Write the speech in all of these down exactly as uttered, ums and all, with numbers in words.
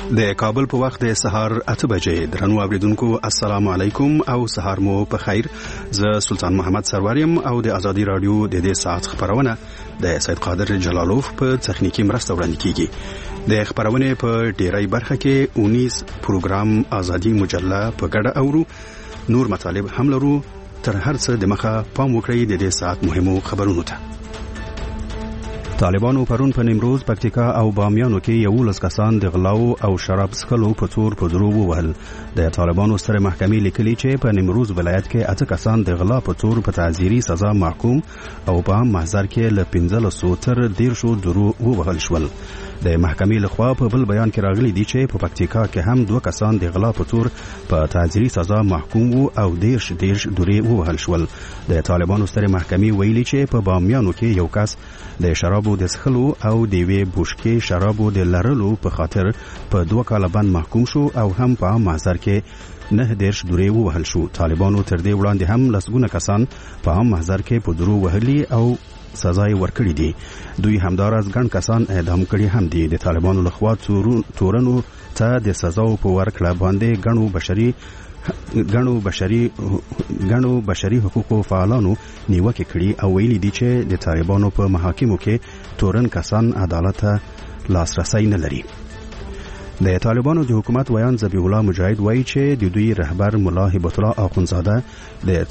د کابل په وخت د سهار اته بجې درنو اوریدونکو السلام علیکم او سهار مو په خیر. زه سلطان محمد سروریم او د ازادي رادیو د دې ساعت خبرونه د سید قادر جلالوف په تخنیکی مرسته وړاندې کیږي. د خبرونه په ډیری برخه کې اونیس پروګرام ازادي مجله په ګډه اورو، نور مطالب هم لرو. تر هر څه د مخه پام وکړئ د دې ساعت مهمو خبرونو ته. طالبانو پرون په نیمروز، پکتیکا او بامیانو کې یولس کسان د غلاو او شراب څښلو په تور په دروغ ووهل. د طالبانو ستره محکمې لیکلي چې په نیمروز ولایت کې اته کسان د غلا په تور په تعزیري سزا محکوم او په عام محضر کې له پنځلسو تر دیرشو دروغ ووهل شول. د محکمې لخوا په بل بیان کې راغلي دي چې په پکتیکا کې هم دوه کسان د غلا په تور په تعزیري سزا محکوم وو او دیرش دیرش دروغ ووهل شول. د طالبانو ستره محکمې ویلي چې په بامیانو کې یو کس د شرابو د څښلو او د وی بوشکې شرابو د لرلو په خاطر په دوه کاله بند محکوم شو او هم په عام محضر کې نه دیرش دورې ووهل شو. طالبانو تر دې وړاندې هم لسګونه کسان په عام محضر کې په درو وهلي او سزا یې ورکړي دي. دوی همداراز ګڼ کسان اعدام کړي هم دي. د طالبانو لخوا تورنو ته د سزاو په ورکړه باندې ګڼو بشري ګڼو بشري ګڼو بشري حقوقو فعالانو نیوکه کړي او ویلي دي چې د طالبانو په محاکمو کې تورن کسان عدالت ته لاسرسي نه لري. د طالبانو د حکومت ویان ذبیح الله مجاهد وایي چې د دوی رهبر مولا هبت الله اخونزاده د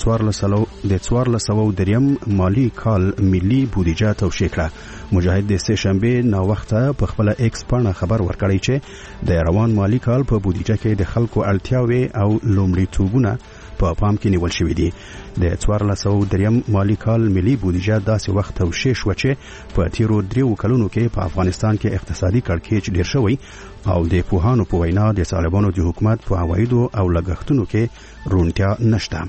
څوارلس سوه دریم مالی کال ملي بودیجه توشیح کړه. مجاهد د سه شنبه نا وخته په خپل ایکس باندې خبر ورکړی چې د روان مالی کال په بودیجه کې د خلکو اړتیاوې او لومړیتوبونه په پام کې نیول شوی دي. د څوارلس سوه دریم مالی کال ملي بودیجه داسې وخت توشیح شو چې په تیرو دریو کلونو کې په افغانستان کې اقتصادي کړکېچ ډیر شوی او د پوهانو په وینا د طالبانو د حکومت په عوایدو او لګښتونو کې رونتیا نشته.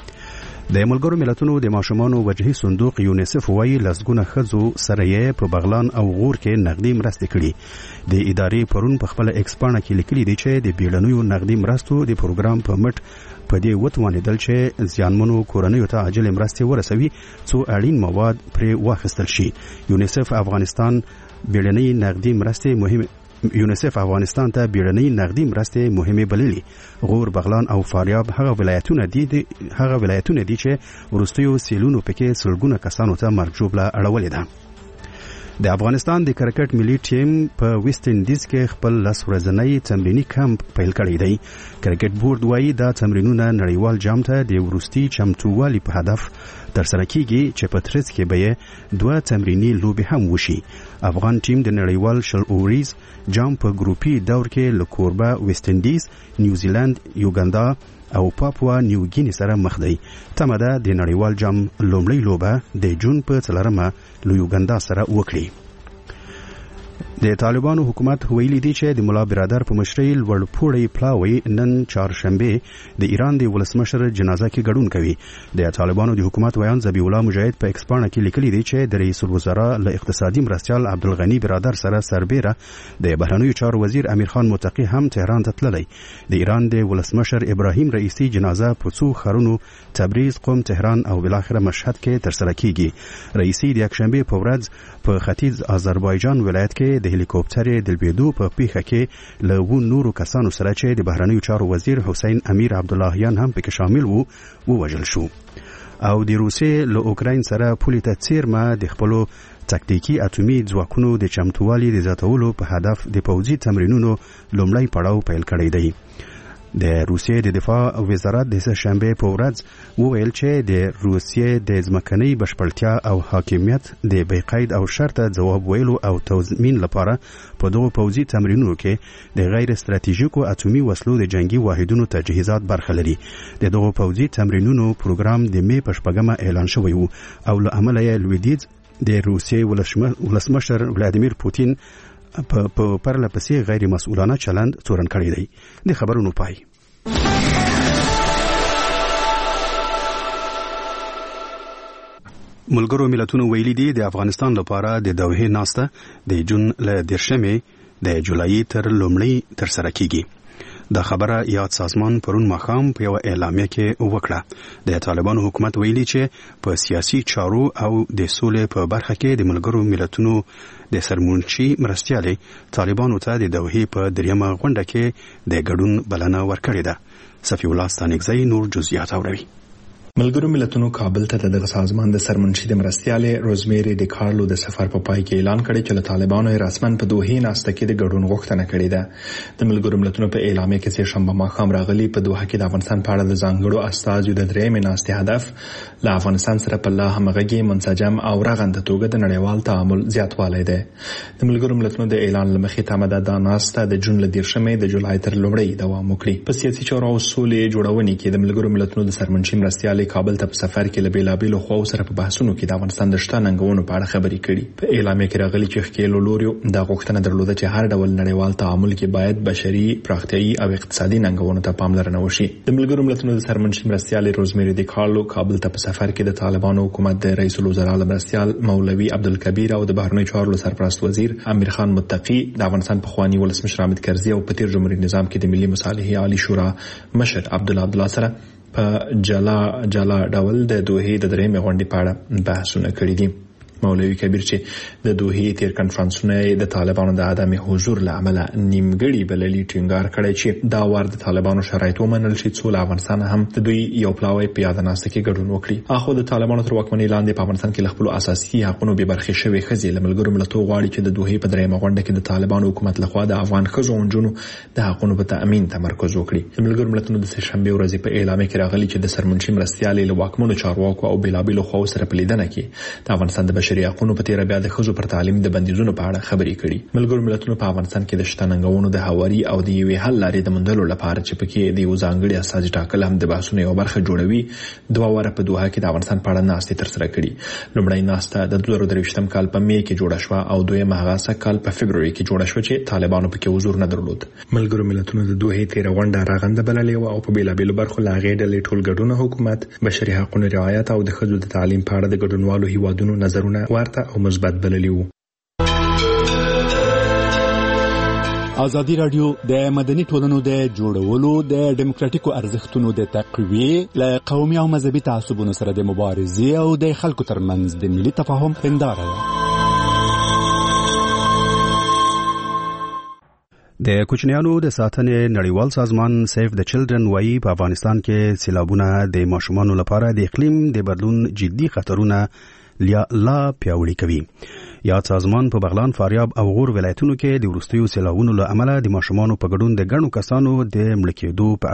د ملګرو ملتونو د ماشومانو وجهي صندوق یونیسف وایي لسګونه ښځو سره یې په بغلان او غور کې نقدي مرستې کړي. د ادارې پرون په خپل ایکس باندې کې لیکلي دي چې د بیړنیو نقدي مرستو د پروګرام په مټ په دې وتوانېدل چې زیانمنو کورنیو ته عاجل مرستې ورسوي څو اړین مواد پرې واخیستل شي. یونیسف افغانستان بیړنۍ نقدي مرستې مهمه یونیسف افغانستان ته بیړنۍ نقدي مرستې مهمه بللي. غور، بغلان او فاریاب هغه ولایتونه دي هغه ولایتونه دي چې وروستیو سیلونو پکې سلګونه کسانو ته مرګ ژوبله اړولې ده. د افغانستان د کرکټ ملي ټیم په ویسټ انډیز کې خپل لس ورځنی تمرینی کمپ پیل کړی دی. کرکټ بورډ وایي دا تمرینونه نړیوال جام ته د وروستي چمتووالي په هدف ترسره کیږي چې په ترڅ کې به دوه تمرینی لوبې هم وشي. افغان ټیم د نړیوال شل اوریز جام په ګروپي دور کې له کوربه ویسټ انډیز، نیوزیلند، یوګاندا او پاپوا نیو ګینی سره مخ دی. تمه ده د نړیوال جام لومړی لوبه د جون په څلورمه له یوګاندا سره وکړي. د طالبانو حکومت ویلي دی چې د مولا برادر په مشرۍ لوړپوړی پلاوی نن چهارشنبه د ایران د ولسمشر جنازه کې ګډون کوي. د طالبانو د حکومت ویان ذبیح الله مجاهد په ایکس باندې کې لیکلي دی چې د رئیس الوزرا له اقتصادي مرستیال عبدالغنی برادر سره سربیره د بهرنیو چارو وزیر امیر خان متقی هم تهران ته تللی. د ایران د ولسمشر ابراهیم رئیسی جنازه په څو ښارونو تبریز، قم، تهران او بالاخره مشهد کې ترسره کیږي. رئیسی د یکشنبه په ورځ په ختیځ آذربایجان ولایت کې د هلیکوپټر د لویدو په پیښه کې له و نورو کسانو سره چې د بهرنیو چارو وزیر حسین امیر عبداللهیان هم پکې شامل وو ووژل شو. او د روسیې له اوکراین سره پولې ته څیرمه د خپلو تکتیکي اټومي ځواکونو د چمتووالي د زیاتولو په هدف د پوځي تمرینونو لومړی پړاو پیل کړی دی. د روسیې د دفاع وزارت د سه شنبه په ورځ وویل چې د روسیې د ځمکنۍ بشپړتیا او حاکمیت د بېقید او شرطه ځواب ویلو او تضمین لپاره په دغو پوځي تمرینونو کې د غیر استراتیژیکو اټومي وسلو د جنگي واحدونو تجهیزات برخه لري. د دغو پوځي تمرینونو پروګرام د می په شپږمه اعلان شوی و او له امله یې لویدیځ د روسیې ولسمشر ولادیمیر پوتین په پرله پسې غیر مسؤلانه چلند تورن کړی دی. د خبرونو پای. ملګرو ملتونو ویلي دي د افغانستان لپاره د دوحې ناسته د جون له دیرشمې د جولای تر لومړۍ ترسره کیږي. د خبره یاد سازمان پرون ماښام په یو اعلامیه کې وکړه. د طالبانو حکومت ویلي چې په سیاسي چارو او د سولې په برخه کې د ملګرو ملتونو د سرمنشي مرستیالې طالبانو ته د دوحې په دریمه غونډه کې د ګډون بلنه ورکړې ده. صفی الله ستانکزی نور جزئیات اوري. ملګرو ملتونو کابل ته د سازمان د سرمنشي د مرستیالې روزمیری ډی کارلو د سفر په پای کې اعلان کړی چې له طالبانو رسمن په دوحې ناسته کې د ګډون غوښتنه کړې ده. د ملګرو ملتونو په اعلامیه کې چې شنبه ماښام راغلی په دوحه کې د افغانستان په اړه د ځانګړو استازو د درېیمې ناستې هدف له افغانستان سره په لا همغږي منسجم او رغنده توګه د نړیوال تعامل زیاتوالی دی. د ملګرو ملتونو د اعلان لمخې تمه د ناسته د جون ل دیرشمې د جولای تر لومړۍ دوام وکړي. په سیاسي چارو او سولې جوړونې کې د ملګرو ملتونو د سرمنشي مرستیالې کابل ته په سفر کې له بیلابیلو خواو سره په بحثونو کې د افغانستان د شته ننګونو په اړه خبرې کړي. په اعلامیه کې راغلي چې ښکېلو لوریو دا غوښتنه درلوده چې هر ډول نړیوال تعامل کې باید بشري، پراختیایي او اقتصادي ننګونو ته پاملرنه وشي. د ملګرو ملتونو د سرمنشي مرستیال روزمیری ډی کارلو کابل ته په سفر کې د طالبانو حکومت د رئیس الوزرا مرستیال مولوي عبدالکبیر او د بهرنیو چارو سرپرست وزیر امیر خان متقی، د افغانستان پخوانی ولسمشر حامد کرزي او په تیر جمهوریت نظام کې د ملي مصالحې عالی شورا مشر عبدالله عبدالله سره په جلا جلا ډول د دوحې د درېیمې غونډې په اړه بحثونه کړي دي. مولوي کبیر چې د دوحې تیر کنفرانسونه د طالبانو د عدم حضور له امله نیمګړي بللي ټینګار کړی چې دا وار د طالبانو شرایط ومنل شي څو له افغانستان هم د دوی یو پلاوی په یاد ناسته کې ګډون وکړي. اخو د طالبانو تر واکمنۍ لاندې په افغانستان کې له خپل اساسي حقوقو بې برخې شوې ښځې له ملګرو ملتونو غواړي چې د دوحې په درېیمه غونډه کې د طالبانو حکومت لخوا د افغان ښځو او نجونو د حقوقو په تأمین تمرکز وکړي. د ملګرو ملتونو د سهشنبه ورځې په اعلامیه کې راغلي چې د سرمنشي مرستیالې له واکمنو چارواکو او بیلابیلو خواو سره په لیدنه کې د افغانستان د بشري حقوقو په تیر بیا د ښځو پر تعلیم د بندیزونو په اړه خبرې کړي. ملګرو ملتونو په افغانستان کې د شته ننګونو د هواري او د یوې حل لارې د موندلو لپاره چې پکې د یو ځانګړي استازي ټاکل هم د بحثونو یوه برخه جوړوي دوه واره په دوحه کې د افغانستان په اړه ناستې ترسره کړي. لومړۍ ناسته د دوه زره درویشتم کال په می کې جوړه شوه او دویمه هغه سږ په فبروري کې جوړه شوه چې طالبانو پکې حضور نه درلود. ملګرو ملتونو د دوحې تیره غونډه رغنده بللې وه او په بیلابیلو برخو له هغې ډلې ټولګډونه حکومت، بشري حقوقو رعایت او د ښځو د تعلیم په اړه د ګډونوالو هیوادونو نظرونه ورته او مثبت بللي وو. ازادي رادیو د مدني ټولنو د جوړولو، د ډیموکراټیکو ارزښتونو د تقویې، له قومي او مذهبي تعصبونو سره د مبارزې او د خلکو ترمنځ د ملي تفاهم هنداره ده. د کوچنیانو د ساتنې نړیوال سازمان سیف د چلډرن وايي په افغانستان کې سیلابونه د ماشومانو لپاره د اقلیم د بدلون جدي خطرونه لا پیاوړي کوي. یاد سازمان په بغلان، فاریاب او غور ولایتونو کې د وروستیو سیلابونو له امله د ماشومانو په ګډون د ګڼو کسانو د مړه کېدو په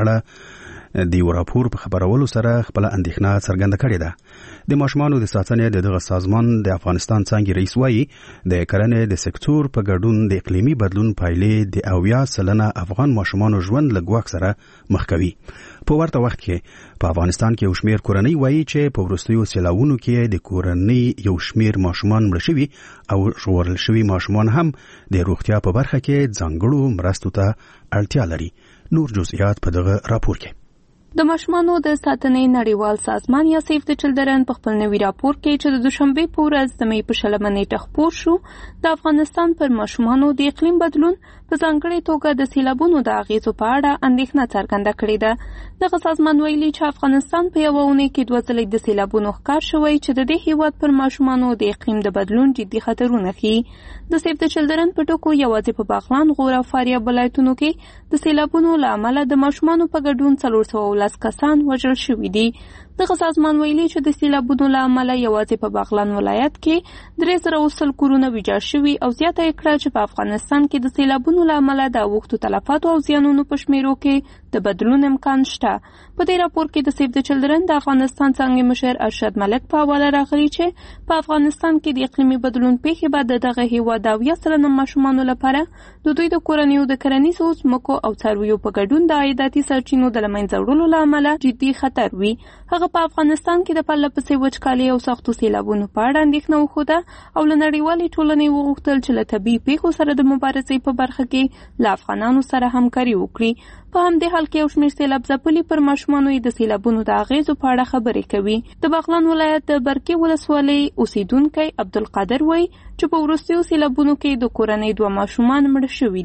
اړه د یو راپور په خبرولو سره خپل اندېښنه څرګنده کړې ده. د ماشومانو د ساتنې د دغه سازمان د افغانستان څانګې رئیس وايي د کرنې د سکتور په ګډون د اقلیمي بدلون پایلې د اویا سلنه افغان ماشومانو ژوند له ګواښ سره مخ کوي. په ورته وخت کې په افغانستان کې یو شمیر کورنۍ وایي چې په وروستیو سیلابونو کې د کورنۍ یو شمیر ماشومان مړه شوي او ژغورل شوي ماشومان هم د روغتیا په برخه کې ځانګړو مرستو ته اړتیا لري. نور جزئیات په دغه راپور کې. د ماشومانو د ساتنې نړیوال سازمان یا سیف د چلډرن په خپل نوي راپور کې چې د دوشنبه په ورځ د مې په شلمه نیټه خپور شو، د افغانستان پر ماشومانو د اقلیم بدلون په ځانګړې توګه د سیلابونو د اغیزو په اړه اندېښنه څرګنده کړې ده. دغه سازمان ویلي چې افغانستان په یوه اونۍ کې دوه ځلې د سیلابونو ښکار شوی چې د دې هیواد پر ماشومانو د اقلیم د بدلون جدي خطرونه ښيي. د سیف د چلډرن په ټکو یوازې په بغلان، غور او فاریاب ولایتونو کې د سیلابونو له امله د ماشومانو په ګډون څلور سوه ولس کسان وژل شوي دي. دغه سازمان ویلي چې د سیلابونو له امله یوازې په بغلان ولایت کې درې زره اوسل کورونه ویجاړ شوي او زیاته یې کړه چې په افغانستان کې د سیلابونو له امله د اوښتو تلفاتو او زیانونو په شمیرو کې د بدلون امکان شته. په دې راپور کې د سیف د چلډرن د افغانستان څانګې مشر ارشد ملک په حواله راغلي چې په افغانستان کې د اقلیمي بدلون پیښې به د دغه هیواد د اویا سلنه ماشومانو لپاره د دوی د کورنیو د کرنیزو ځمکو او څارویو په ګډون د عایداتي سرچینو د له منځه وړلو له امله جدي خطر وي. هغه په افغانستان کې د پرله پسې وچکالۍ او سختو سیلابونو په اړه اندېښنه وښوده او له نړیوالې ټولنې وغوښتل چې له طبیعي پیښو سره د مبارزې په برخه کې له افغانانو سره همکاري وکړي. په همدې حال کې یو شمېر سیلاب ځپلي پر ماشومانو یې د سیلابونو د اغیزو په اړه خبرې کوي. د بغلان ولایت د برکې ولسوالۍ اوسیدونکی عبدالقادر وایي چې په وروستیو سیلابونو کې د کورنۍ دوه ماشومان مړه شوي دي.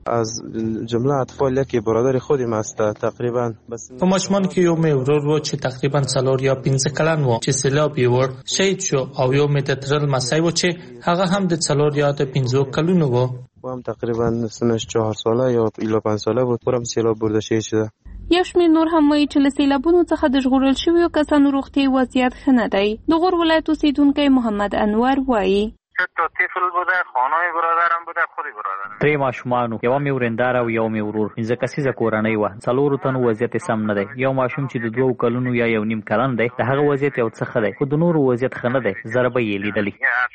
از جمله اطفال یکی برادر خودم است تقریبا. په ماشومان کې یو مې ورور و چې تقریبا څلور یا پنځه کلن و چې سیلاب یې ور شهید شو او یو مې د ترل مسای و چې هغه هم د څلور یا د پنځو کلونو و و هم تقریبا سنش چهار ساله یا الی پنج ساله بود. پرم سیلاب برده شهید شده. یو شمېر نور هم وایي چې له سیلابونو څخه د ژغورل شویو کسانو روغتیایي وضعیت ښه نه دی. د غور ولایت اوسیدونکی محمد انور وایي تا طفل بوده، خانه برادرم بوده، خودی برادرم. درې ماشومانو، یو مې ورندار او یو مې ورور. پنځه کسیزه کورنۍ وه. څلورو تنو وضعیت سم نه دی. یو ماشوم چې د دوو کلونو یا یو نیم کلن دی، د هغه وضعیت یو څه ښه دی، خو د نورو وضعیت ښه نه دی. ضربه یې لیدلې.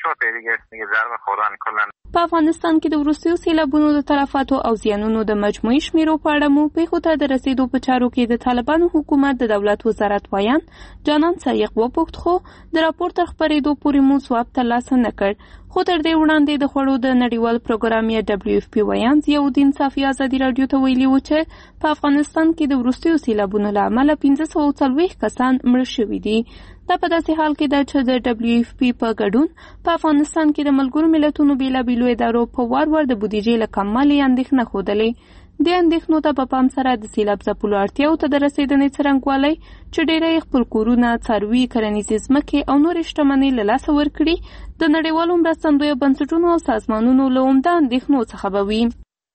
په افغانستان کې د وروستیو سیلابونو د تلفاتو او زیانونو د مجموعي شمیرو په اړه مو پیښو ته د رسیدو په چارو کې د طالبانو حکومت د دولت وزارت وایان جانان صریح وپوښت، خو د راپور تر خپرېدو پورې مو ځواب ترلاسه نه کړ. خو تر دې وړاندې د خوړو د نړیوال پروګرام یا دبلیو اف پی وایان ضیاءالدین صافي ازادي راډیو ته ویلي و چې په افغانستان کې د وروستیو سیلابونو له امله پنځه سوه څلوېښت کسان مړه شوي دي. دا په داسې حال کې ده چې د دبلیو اف پی په ګډون په افغانستان کې د ملګرو ملتونو بېلابېلو ادارو په وار وار د بودیجې له کموالي اندېښنه ښودلې. د اندېښنو ته په پام سره د سیلاب ځپلو اړتیاو ته د رسېدنې څرنګوالی چې ډېری خپل کورونه، څاروي، کرنیزې ځمکې او نورې شتمنۍ له لاسه ورکړي د نړیوالو مرستندویه بنسټونو او سازمانونو له عمده اندېښنو څخه به وي.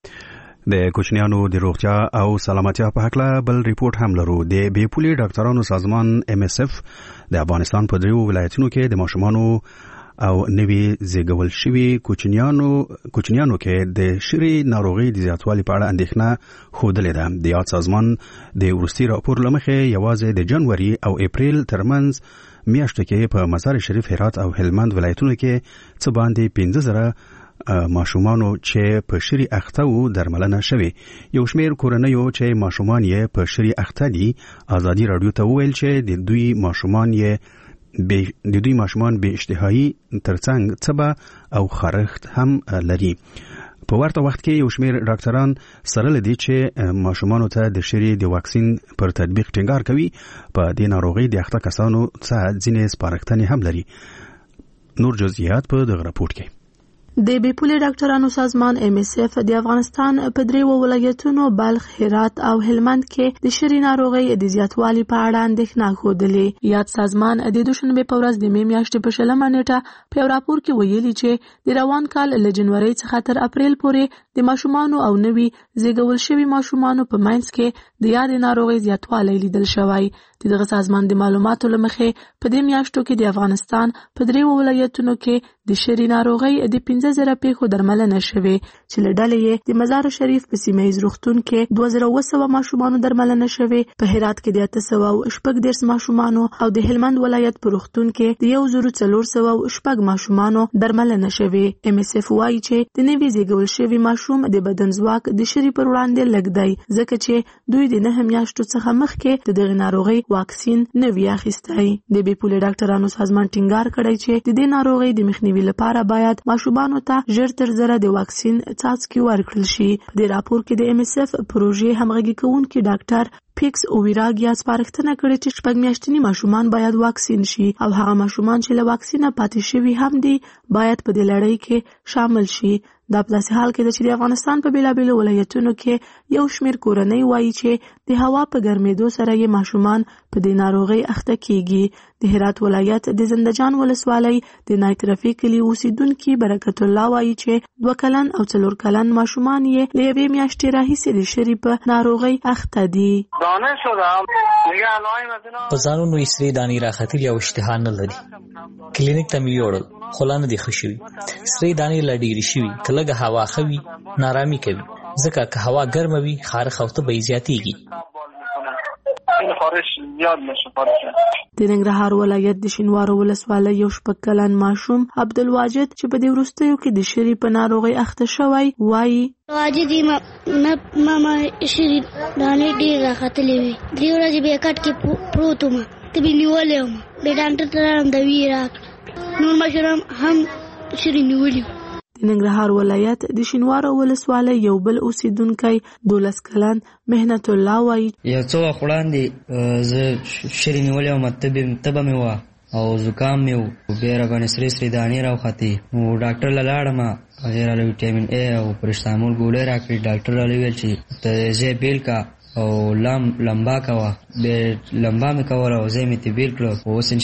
د کوچنیانو د روغتیا او سلامتیا په هکله بل ریپورت هم لرو. د بې پولې ډاکټرانو سازمان ام اس اف د افغانستان په دریو ولایتونو کې د ماشومانو او نوي زیږول شوي کوچنیانو کوچنیانو کې د شری ناروغي د زیاتوالي په اړه اندېښنه ښودلې ده. د یاد سازمان د وروستي راپور له مخې یوازې د جنوري او اپریل ترمنځ میاشتو کې په مزار شریف، هرات او هلمند ولایتونو کې څه باندې پنځه زره ماشومانو چې په شری اخته وو درملنه شوي. یو شمېر کورنیو چې ماشومان یې په شری اخته دي ازادي راډیو ته وویل چې د دوی ماشومان یې د دوی ماشومان به اشتهایی ترڅنګ څه او خارښت هم لري. په ورته وخت کې یو شمېر ډاکټران سره لدی چې ماشومانو ته د شری د واکسین پر تطبیق ټینګار کوي. په دې ناروغي د اخته کسانو څخه ځینې سپارښتنې هم لري. نور جزئیات په دغه راپور کې. د بې پولې ډاکټرانو سازمان ام اس اف د افغانستان په دریو ولایتونو بلخ، هرات او هلمند کې د شری ناروغۍ د زیاتوالي په اړه اندېښنه ښودلې. یاد سازمان د دوشنبې په ورځ د مې میاشتې په شلمه نیټه په یو راپور کې ویلي چې د روان کال له جنورۍ څخه تر اپریل پورې د ماشومانو او نوي زیږول شوي ماشومانو په منځ کې د یاد ناروغۍ زیاتوالی لیدل شوی. دغه سازمان د معلوماتو له مخې په دې میاشتو کې د افغانستان په دریو ولایتونو کې د شری ناروغۍ د پنځه زره پیښو درملنه شوې چې له ډلې یې د مزار شریف په سیمه ییز روغتون کې دوه زره اوه سوه ماشومانو درملنه شوې، په هرات کې د اته سوه او شپږ دېرش ماشومانو او د هلمند ولایت په روغتون کې د یو زرو څلور سوه او شپږ ماشومانو درملنه شوې. ام اس اف وایي چې د نوي زیږول شوي ماشوم د بدن ځواک د شری پر وړاندې لږ دی، ځکه چې دوی د نهه میاشتو څخه مخکې د دغې ناروغۍ واکسین نه وي اخیستی. د بې پولې ډاکټرانو سازمان ټینګار کړی چې د دې ناروغۍ د مخنیوي لپاره باید ماشومانو ته ژر تر ژره د واکسین څاڅکي ورکړل شي. په دې راپور کې د ام اس اف پروژې همغږي کوونکي ډاکټر پیکس اوویراګیا سپارښتنه کړې چې شپږ میاشتني ماشومان باید واکسین شي او هغه ماشومان چې له واکسینه پاتې شوي هم دي باید په دې لړۍ کې شامل شي. دا په داسې حال کې ده چې د افغانستان په بېلابېلو ولایتونو کې یو شمېر کورنۍ وایي چې د هوا په ګرمېدو سره یې ماشومان په دې ناروغۍ اخته کېږي. د هرات ولایت د زندهجان ولسوالۍ د نایترفي کلي اوسیدونکي برکت الله وایي چې دوه کلن او څلور کلن ماشومان یې له یوې میاشتې راهیسې د شری په ناروغۍ اخته دي. په ځانونو یې سرې دانې راختلي او اشتها نه لري. کلینیک ته مې یوړل خو لا نه دي ښه شوي. سرې دانې لا ډېرې شوي، که لږه هوا ښه وي نارامي کوي، ځکه که هوا ګرمه وي خارښ او تبه یې زیاتېږي. د ننګرهار ولایت د شینوارو ولسوالۍ یو شپږ کلن ماشوم عبدالواجد چې په دې وروستیو کې د شری په ناروغۍ اخته شوی وایي واجد ما ما شری دانې ډېرې راختلې وې، درې ورځې به یې کټ کې پروت وم، تبې نیولې وم، بیا ډاکټر ته لاړم دوی یې راکړه، نور ماشومان هم شری نیولي وو. د ننګرهار ولایت د شینوارو ولسوالۍ یو بل اوسیدونکی دولس کلن مهنت الله وایي یو څو وخت وړاندې زه شری نیولې وم، تبه مې وه او زکام مې و بیا راباندې سرې سرې دانې راوختې نو ډاکټر له لاړم هغې راله ویټامین ای او پرسټامول ګولۍ راکړې ډاکټر راله وویل چې ته ځای بیل کا او لم لمبا کوه بیا لمبا مې کوله او ځای مې ترې بیل کړه اوس